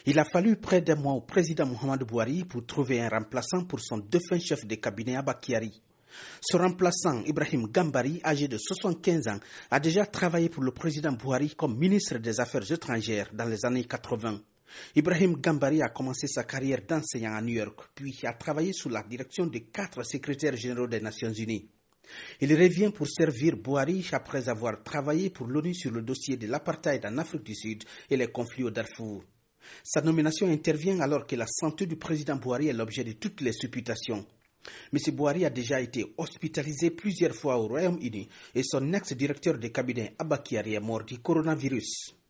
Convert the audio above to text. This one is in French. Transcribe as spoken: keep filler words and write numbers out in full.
Il a fallu près d'un mois au président Muhammadu Buhari pour trouver un remplaçant pour son défunt chef de cabinet Abba Kyari. Ce remplaçant, Ibrahim Gambari, âgé de soixante-quinze ans, a déjà travaillé pour le président Buhari comme ministre des Affaires étrangères dans les années quatre-vingt. Ibrahim Gambari a commencé sa carrière d'enseignant à New York, puis a travaillé sous la direction de quatre secrétaires généraux des Nations Unies. Il revient pour servir Buhari après avoir travaillé pour l'ONU sur le dossier de l'apartheid en Afrique du Sud et les conflits au Darfour. Sa nomination intervient alors que la santé du président Buhari est l'objet de toutes les supputations. M. Buhari a déjà été hospitalisé plusieurs fois au Royaume-Uni et son ex-directeur de cabinet Abba Kyari est mort du coronavirus.